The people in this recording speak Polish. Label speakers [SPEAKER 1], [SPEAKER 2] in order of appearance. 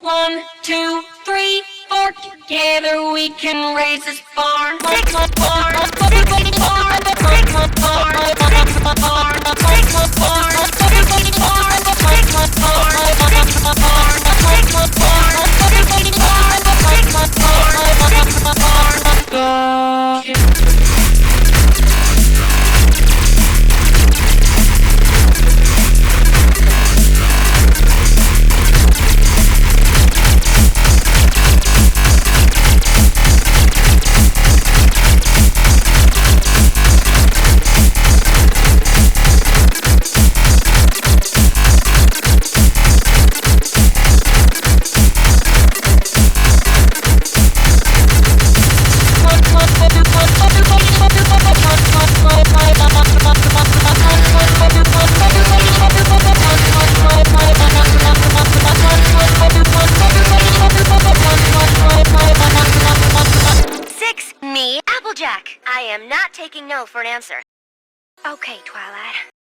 [SPEAKER 1] 1, 2, 3, 4. Together we can raise this barn. Six barn, barn, six barn, six barn, six barn, barn, six barn, six barn, six barn, six barn, six barn, six barn.
[SPEAKER 2] Me, Applejack. I am not taking no for an answer. Okay, Twilight.